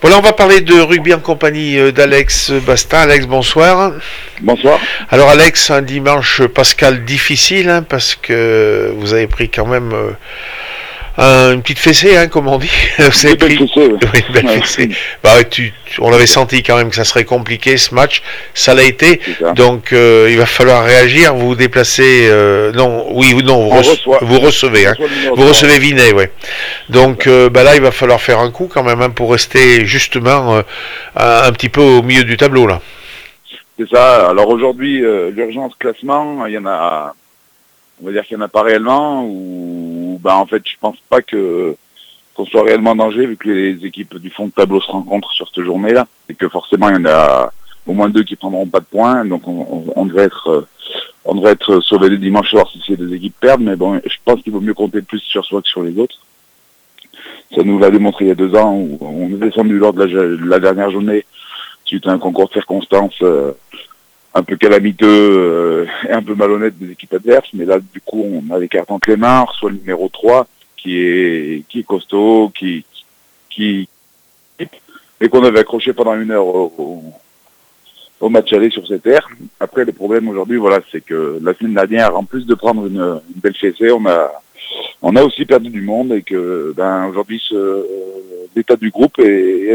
Voilà, on va parler de rugby en compagnie d'Alex Bastin. Alex, bonsoir. Bonsoir. Alors Alex, un dimanche pascal difficile, hein, parce que vous avez pris quand même une petite fessée, hein, comme on dit. Vous avez pris fessée, ouais. Oui, une belle fessée. Bah, on avait senti quand même que ça serait compliqué ce match. Ça l'a été. Donc il va falloir réagir. Vous vous déplacez. Vous recevez. Vous recevez Vinay, ouais. Donc là, il va falloir faire un coup quand même, hein, pour rester justement un petit peu au milieu du tableau là. C'est ça. Alors aujourd'hui, l'urgence classement, il y en a. On va dire qu'il n'y en a pas réellement. Ou en fait, je pense pas qu'on soit réellement en danger vu que les équipes du fond de tableau se rencontrent sur cette journée-là et que forcément il y en a au moins 2 qui prendront pas de points. Donc on devrait être sauvé le dimanche soir si ces 2 équipes perdent. Mais bon, je pense qu'il vaut mieux compter plus sur soi que sur les autres. Ça nous l'a démontré il y a 2 ans où on est descendu lors de la dernière journée suite à un concours de circonstances un peu calamiteux et un peu malhonnête des équipes adverses. Mais là, du coup, on a les cartes entre les mains, on reçoit le numéro 3 qui est costaud, et qu'on avait accroché pendant 1 heure au match aller sur cette terre. Après, le problème aujourd'hui, voilà, c'est que la semaine dernière, en plus de prendre une belle fessée, on a aussi perdu du monde et que aujourd'hui l'état du groupe est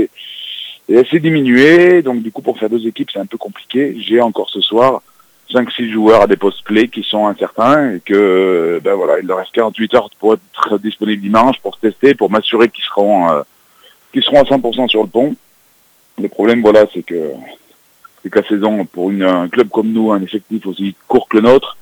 assez diminué. Donc du coup, pour faire 2 équipes, c'est un peu compliqué. J'ai encore ce soir 5-6 joueurs à des postes clés qui sont incertains et que il leur reste 48 heures pour être disponible dimanche, pour se tester, pour m'assurer qu'ils seront à 100% sur le pont. Le problème, voilà, c'est que la saison, pour un club comme nous, un effectif aussi court que le nôtre,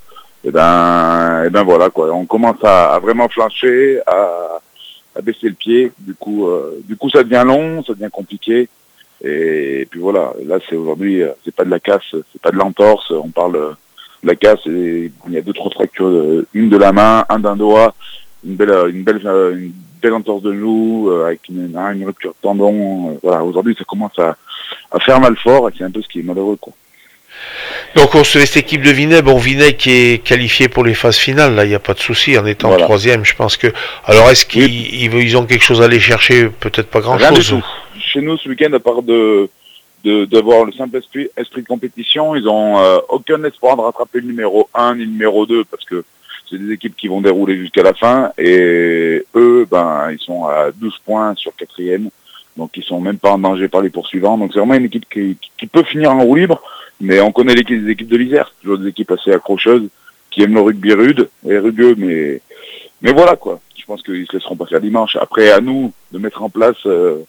voilà quoi, on commence à vraiment flancher, à baisser le pied. Du coup, ça devient long, ça devient compliqué. Et puis voilà, là c'est aujourd'hui, c'est pas de la casse, c'est pas de l'entorse, on parle de la casse, et il y a 2-3 fractures, une de la main, un d'un doigt, une belle entorse de genou, avec une rupture de tendon. Voilà, aujourd'hui ça commence à faire mal fort et c'est un peu ce qui est malheureux, quoi. Donc on se laisse cette équipe de Vinay, Vinay qui est qualifié pour les phases finales, là il n'y a pas de souci, en étant 3e, je pense que... Alors est-ce qu'ils ont quelque chose à aller chercher? Peut-être pas grand-chose. Chez nous ce week-end, à part d'avoir le simple esprit de compétition, ils ont aucun espoir de rattraper le numéro 1 ni le numéro 2, parce que c'est des équipes qui vont dérouler jusqu'à la fin, et eux, ils sont à 12 points sur 4e, donc ils sont même pas en danger par les poursuivants. Donc c'est vraiment une équipe qui peut finir en roue libre. Mais on connaît les équipes de l'Isère, toujours des équipes assez accrocheuses, qui aiment le rugby rude et rugueux, mais voilà quoi. Je pense qu'ils se laisseront pas faire dimanche. Après, à nous de mettre en place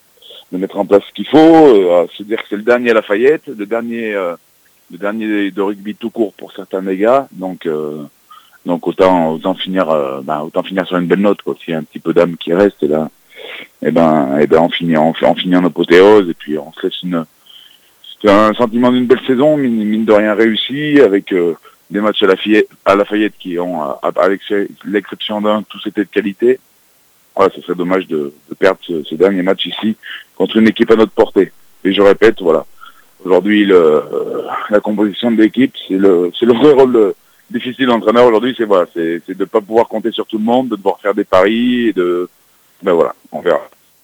ce qu'il faut, se dire que c'est le dernier à Lafayette, le dernier de rugby tout court pour certains des gars. Donc autant finir sur une belle note, quoi. S'il y a un petit peu d'âme qui reste, et là, on finit en apothéose, et puis on se laisse c'est un sentiment d'une belle saison, mine de rien réussi, avec des matchs à Lafayette qui ont, avec l'exception d'un, tous étaient de qualité. Voilà, ce serait dommage de perdre ce dernier match ici contre une équipe à notre portée. Et je répète, voilà, aujourd'hui la composition de l'équipe, c'est le vrai rôle difficile d'entraîneur aujourd'hui, c'est de pas pouvoir compter sur tout le monde, de devoir faire des paris et on verra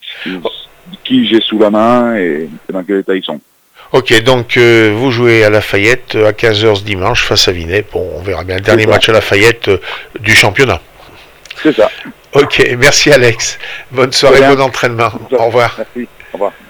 qui j'ai sous la main et dans quel état ils sont. Ok, donc vous jouez à Lafayette à 15h ce dimanche face à Vinay. Bon, on verra bien le dernier match à Lafayette du championnat. C'est ça. Ok, merci Alex. Bonne soirée, bon entraînement. Au revoir. Merci, au revoir.